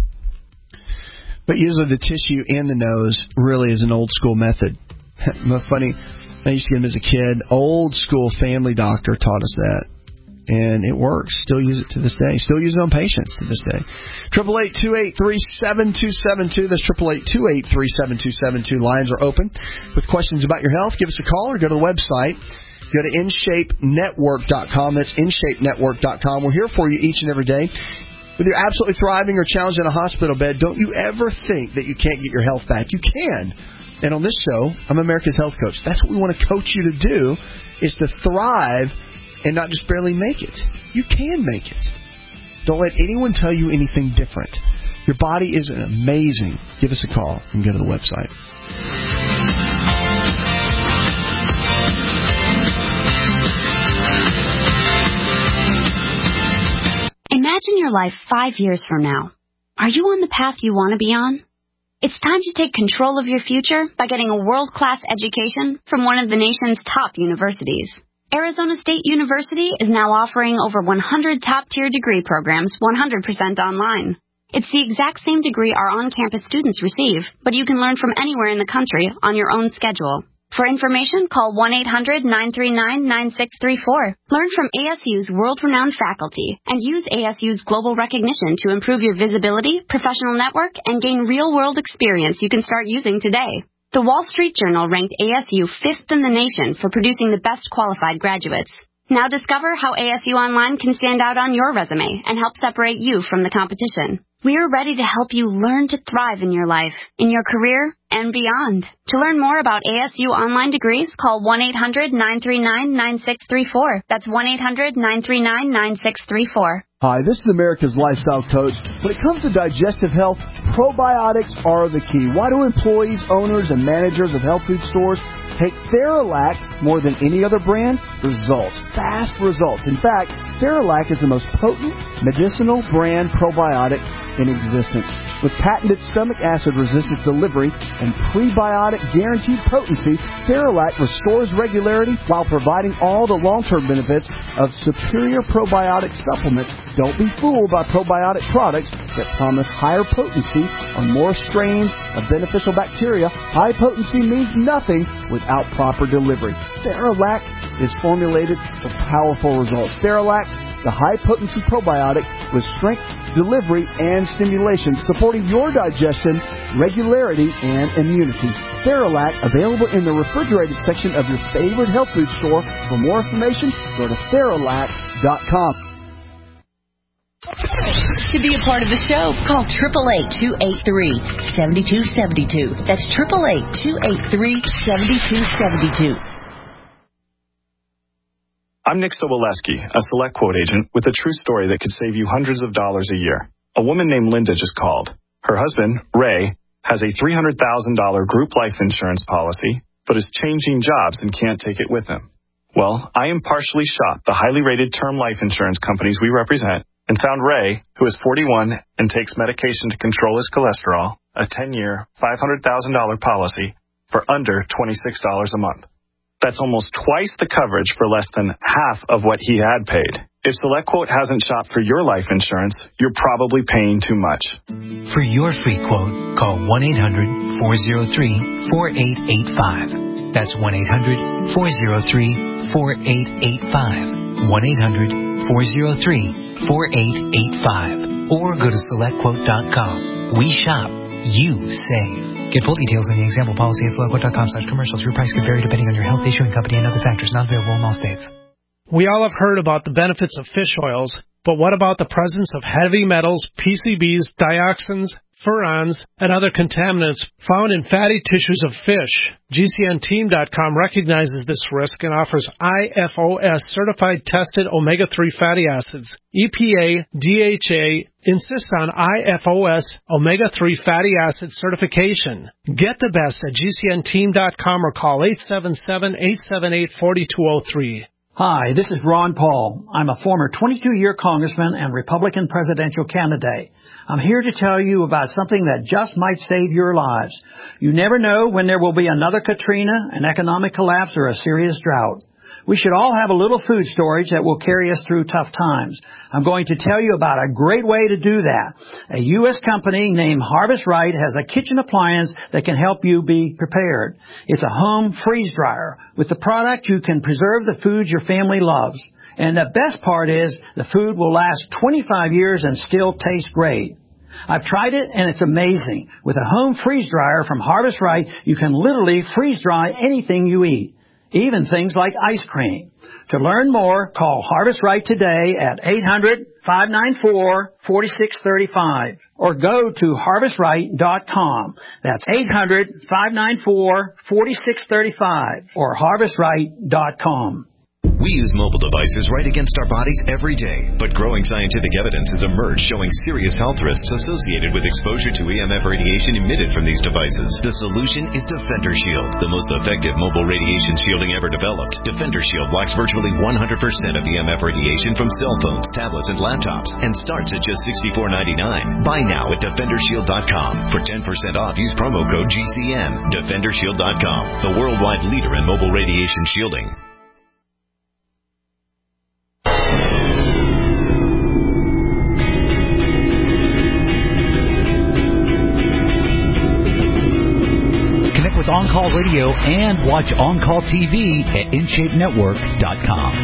But usually the tissue in the nose really is an old school method. Funny, I used to get them as a kid. Old school family doctor taught us that. and it works. Still use it to this day. Still use it on patients to this day. Triple eight two eight three seven two seven two. That's triple eight two eight three seven two seven two. Lines are open with questions about your health. Give us a call or go to the website. Go to in shape network dot com. That's in shape network dot com. We're here for you each and every day. Whether you're absolutely thriving or challenged in a hospital bed, don't you ever think that you can't get your health back. You can. And on this show, I'm America's Health Coach. That's what we want to coach you to do, is to thrive and not just barely make it. You can make it. Don't let anyone tell you anything different. Your body is amazing. Give us a call and go to the website. Imagine your life five years from now. Are you on the path you want to be on? It's time to take control of your future by getting a world-class education from one of the nation's top universities. Arizona State University is now offering over one hundred top-tier degree programs one hundred percent online. It's the exact same degree our on-campus students receive, but you can learn from anywhere in the country on your own schedule. For information, call one eight hundred nine three nine nine six three four. Learn from A S U's world-renowned faculty and use A S U's global recognition to improve your visibility, professional network, and gain real-world experience you can start using today. The Wall Street Journal ranked A S U fifth in the nation for producing the best qualified graduates. Now discover how A S U Online can stand out on your resume and help separate you from the competition. We're ready to help you learn to thrive in your life, in your career, and beyond. To learn more about A S U online degrees, call one eight hundred nine three nine nine six three four. That's one eight hundred nine three nine nine six three four. Hi, this is America's Lifestyle Coach. When it comes to digestive health, probiotics are the key. Why do employees, owners, and managers of health food stores take Theralac more than any other brand? Results. Fast results. In fact, Theralac is the most potent medicinal brand probiotic in existence. With patented stomach acid resistance delivery and prebiotic guaranteed potency, Theralac restores regularity while providing all the long-term benefits of superior probiotic supplements. Don't be fooled by probiotic products that promise higher potency on more strains of beneficial bacteria. High potency means nothing without proper delivery. Theralac is formulated for powerful results. Theralac, the high-potency probiotic with strength, delivery, and stimulation, supporting your digestion, regularity, and immunity. Theralac, available in the refrigerated section of your favorite health food store. For more information, go to Theralac dot com. To be a part of the show, call eight eight eight, two eight three, seven two seven two. That's eight eight eight, two eight three, seven two seven two. I'm Nick Soboleski, a Select Quote agent with a true story that could save you hundreds of dollars a year. A woman named Linda just called. Her husband, Ray, has a three hundred thousand dollars group life insurance policy, but is changing jobs and can't take it with him. Well, I impartially shopped the highly rated term life insurance companies we represent and found Ray, who is forty-one and takes medication to control his cholesterol, a ten-year, five hundred thousand dollars policy for under twenty-six dollars a month. That's almost twice the coverage for less than half of what he had paid. If SelectQuote hasn't shopped for your life insurance, you're probably paying too much. For your free quote, call one eight hundred four oh three four eight eight five. That's one eight hundred four oh three four eight eight five. one eight hundred four oh three four eight eight five. Or go to select quote dot com. We shop, you save. Get full details in the example policy at select quote dot com slash commercials. Your price could vary depending on your health, issuing company, and other factors. Not available in all states. We all have heard about the benefits of fish oils, but what about the presence of heavy metals, P C Bs, dioxins, furans, and other contaminants found in fatty tissues of fish? G C N team dot com recognizes this risk and offers I F O S certified tested omega three fatty acids. E P A, D H A insists on I F O S omega three fatty acid certification. Get the best at G C N team dot com or call eight seven seven, eight seven eight, four two zero three. Hi, this is Ron Paul. I'm a former twenty-two-year congressman and Republican presidential candidate. I'm here to tell you about something that just might save your lives. You never know when there will be another Katrina, an economic collapse, or a serious drought. We should all have a little food storage that will carry us through tough times. I'm going to tell you about a great way to do that. A U S company named Harvest Right has a kitchen appliance that can help you be prepared. It's a home freeze dryer. With the product, you can preserve the foods your family loves. And the best part is the food will last twenty-five years and still taste great. I've tried it, and it's amazing. With a home freeze dryer from Harvest Right, you can literally freeze dry anything you eat, even things like ice cream. To learn more, call Harvest Right today at eight hundred, five nine four, four six three five or go to harvest right dot com. That's eight hundred, five nine four, four six three five or harvest right dot com. We use mobile devices right against our bodies every day, but growing scientific evidence has emerged showing serious health risks associated with exposure to E M F radiation emitted from these devices. The solution is Defender Shield, the most effective mobile radiation shielding ever developed. Defender Shield blocks virtually one hundred percent of E M F radiation from cell phones, tablets, and laptops, and starts at just sixty-four ninety-nine. Buy now at defender shield dot com. For ten percent off, use promo code G C N. defender shield dot com, the worldwide leader in mobile radiation shielding. With On-Call Radio and watch On-Call T V at in shape network dot com.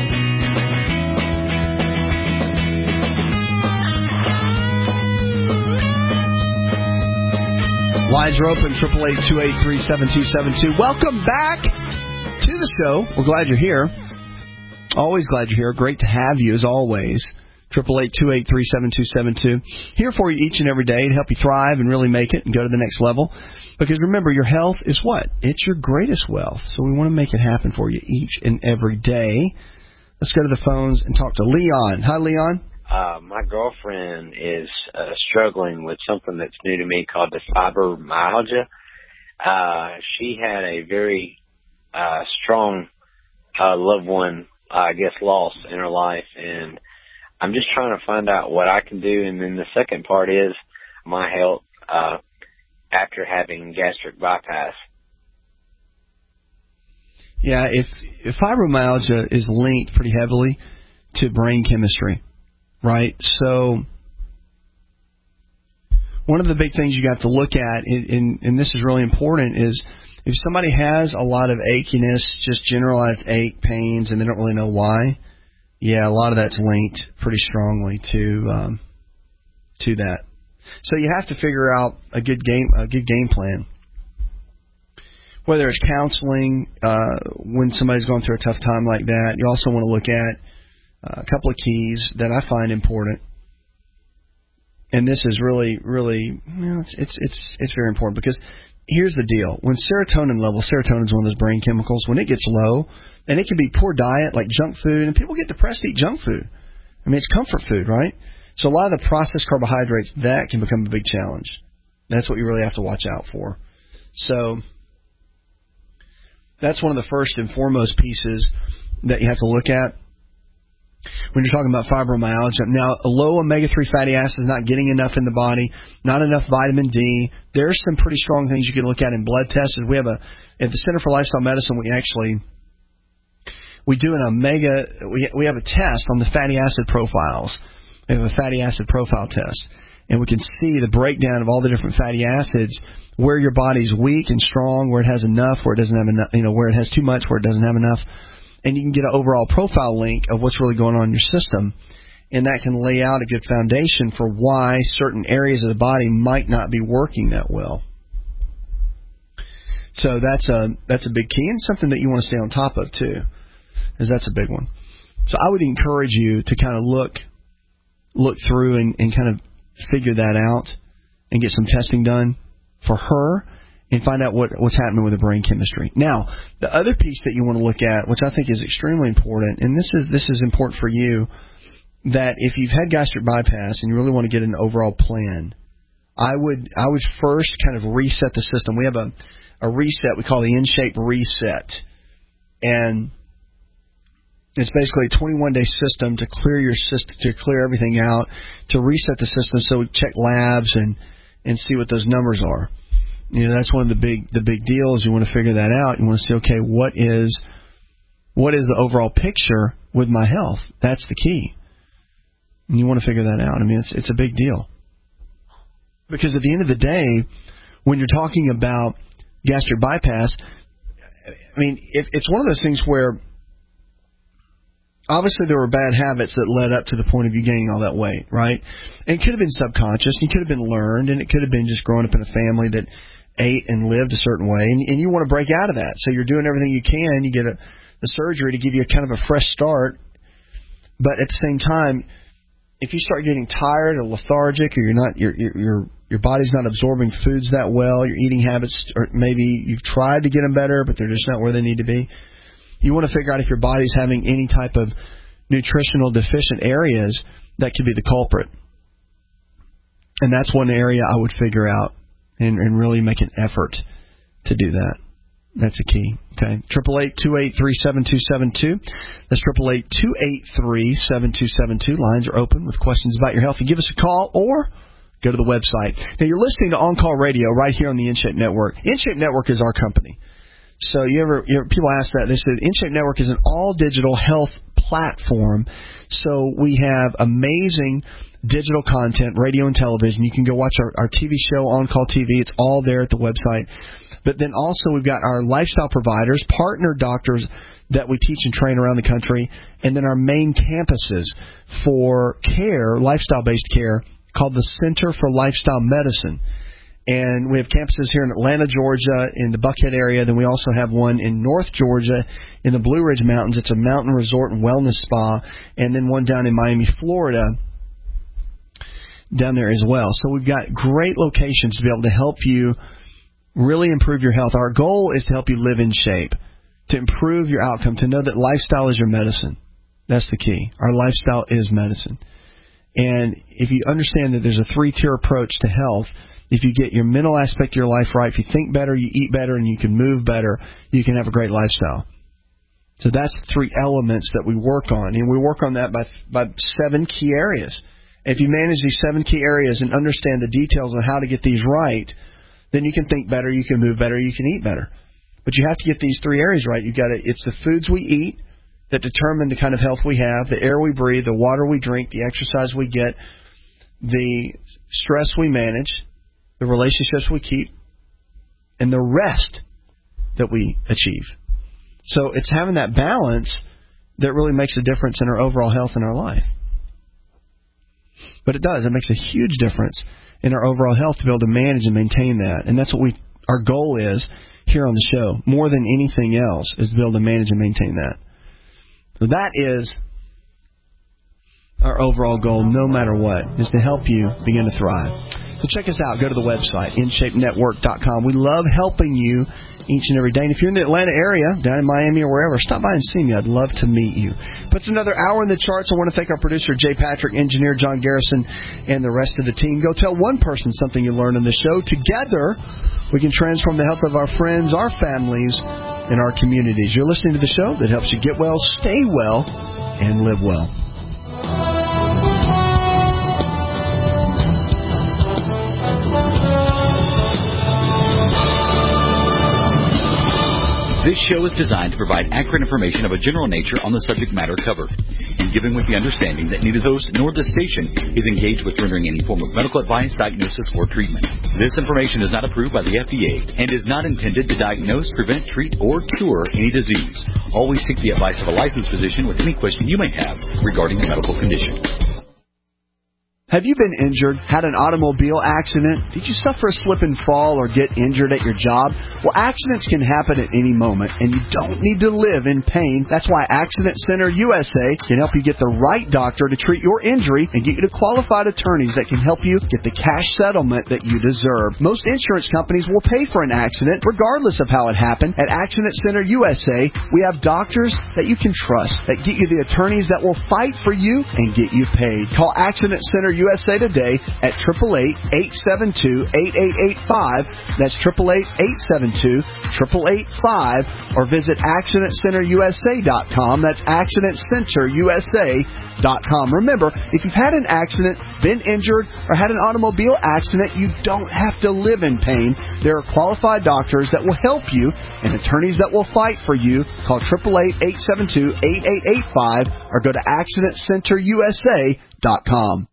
Lines are open, eight eight eight, two eight three, seven two seven two. Welcome back to the show. We're glad you're here. Always glad you're here. Great to have you, as always. eight eight eight, two eight three, seven two seven two. Here for you each and every day to help you thrive and really make it and go to the next level. Because remember, your health is what? It's your greatest wealth. So we want to make it happen for you each and every day. Let's go to the phones and talk to Leon. Hi, Leon. Uh, my girlfriend is uh, struggling with something that's new to me called the fibromyalgia. Uh, she had a very uh, strong uh, loved one, uh, I guess, lost in her life. And I'm just trying to find out what I can do. And then the second part is my health. Uh, after having gastric bypass. Yeah, if, if fibromyalgia is linked pretty heavily to brain chemistry, right? So one of the big things you got to look at, and, and, and this is really important, is if somebody has a lot of achiness, just generalized ache, pains, and they don't really know why, yeah, a lot of that's linked pretty strongly to um, to that. So you have to figure out a good game, a good game plan. Whether it's counseling, uh, when somebody's going through a tough time like that, you also want to look at uh, a couple of keys that I find important. And this is really, really, well, it's it's it's it's very important because here's the deal: when serotonin level, serotonin is one of those brain chemicals. When it gets low, and it can be poor diet, like junk food, and people get depressed to eat junk food. I mean, it's comfort food, right? So a lot of the processed carbohydrates, that can become a big challenge. That's what you really have to watch out for. So that's one of the first and foremost pieces that you have to look at when you're talking about fibromyalgia. Now, a low omega three fatty acids, not getting enough in the body, not enough vitamin D. There's some pretty strong things you can look at in blood tests. We have a at the Center for Lifestyle Medicine, we actually we do an omega. We we have a test on the fatty acid profiles. We have a fatty acid profile test, and we can see the breakdown of all the different fatty acids, where your body's weak and strong, where it has enough, where it doesn't have enough, you know, where it has too much, where it doesn't have enough, and you can get an overall profile link of what's really going on in your system, and that can lay out a good foundation for why certain areas of the body might not be working that well. So that's a that's a big key, and something that you want to stay on top of too, is that's a big one. So I would encourage you to kind of look. look through and, and kind of figure that out and get some testing done for her and find out what, what's happening with the brain chemistry. Now, the other piece that you want to look at, which I think is extremely important, and this is this is important for you, that if you've had gastric bypass and you really want to get an overall plan, I would I would first kind of reset the system. We have a, a reset we call the In-Shape Reset. And it's basically a twenty-one day system to clear your system, to clear everything out, to reset the system. So we check labs and, and see what those numbers are. You know, that's one of the big the big deals. You want to figure that out. You want to see, okay, what is what is the overall picture with my health? That's the key. And you want to figure that out. I mean, it's it's a big deal. Because at the end of the day, when you're talking about gastric bypass, I mean, if it's one of those things where obviously there were bad habits that led up to the point of you gaining all that weight, right? And it could have been subconscious, and it could have been learned, and it could have been just growing up in a family that ate and lived a certain way, and, and you want to break out of that. So you're doing everything you can. You get a, a surgery to give you a kind of a fresh start, but at the same time, if you start getting tired or lethargic, or you're not, your your your your body's not absorbing foods that well, your eating habits, or maybe you've tried to get them better, but they're just not where they need to be. You want to figure out if your body's having any type of nutritional deficient areas that could be the culprit. And that's one area I would figure out and, and really make an effort to do that. That's a key. Okay. Triple eight two eight three seven two seven two. That's triple eight two eight three seven two seven two. Lines are open with questions about your health. You give us a call or go to the website. Now you're listening to On Call Radio right here on the InShape Network. InShape Network is our company. So you ever, you ever people ask that, they say InShape Network is an all digital health platform. So we have amazing digital content, radio and television. You can go watch our, our T V show, On Call T V. It's all there at the website. But then also we've got our lifestyle providers, partner doctors that we teach and train around the country, and then our main campuses for care, lifestyle-based care, called the Center for Lifestyle Medicine. And we have campuses here in Atlanta, Georgia, in the Buckhead area. Then we also have one in North Georgia in the Blue Ridge Mountains. It's a mountain resort and wellness spa. And then one down in Miami, Florida, down there as well. So we've got great locations to be able to help you really improve your health. Our goal is to help you live in shape, to improve your outcome, to know that lifestyle is your medicine. That's the key. Our lifestyle is medicine. And if you understand that there's a three-tier approach to health, if you get your mental aspect of your life right, if you think better, you eat better, and you can move better, you can have a great lifestyle. So that's the three elements that we work on. And we work on that by by seven key areas. If you manage these seven key areas and understand the details on how to get these right, then you can think better, you can move better, you can eat better. But you have to get these three areas right. You've got to, it's the foods we eat that determine the kind of health we have, the air we breathe, the water we drink, the exercise we get, the stress we manage, the relationships we keep, and the rest that we achieve. So it's having that balance that really makes a difference in our overall health in our life. But it does. It makes a huge difference in our overall health to be able to manage and maintain that. And that's what we our goal is here on the show. More than anything else is to be able to manage and maintain that. So that is our overall goal, no matter what, is to help you begin to thrive. So check us out. Go to the website, in shape network dot com. We love helping you each and every day. And if you're in the Atlanta area, down in Miami or wherever, stop by and see me. I'd love to meet you. Puts another hour in the charts. I want to thank our producer, Jay Patrick, engineer John Garrison, and the rest of the team. Go tell one person something you learned in the show. Together, we can transform the health of our friends, our families, and our communities. You're listening to the show that helps you get well, stay well, and live well. This show is designed to provide accurate information of a general nature on the subject matter covered, and given with the understanding that neither the host nor the station is engaged with rendering any form of medical advice, diagnosis, or treatment. This information is not approved by the F D A and is not intended to diagnose, prevent, treat, or cure any disease. Always seek the advice of a licensed physician with any question you may have regarding a medical condition. Have you been injured, had an automobile accident? Did you suffer a slip and fall or get injured at your job? Well, accidents can happen at any moment, and you don't need to live in pain. That's why Accident Center U S A can help you get the right doctor to treat your injury and get you to qualified attorneys that can help you get the cash settlement that you deserve. Most insurance companies will pay for an accident, regardless of how it happened. At Accident Center U S A, we have doctors that you can trust, that get you the attorneys that will fight for you and get you paid. Call Accident Center U S A today at eight eight eight, eight seven two, eight eight eight five. That's eight eight eight, eight seven two, eight eight eight five. Or visit accident center u s a dot com. That's accident center u s a dot com. Remember, if you've had an accident, been injured, or had an automobile accident, you don't have to live in pain. There are qualified doctors that will help you and attorneys that will fight for you. Call eight eight eight, eight seven two, eight eight eight five or go to accident center u s a dot com.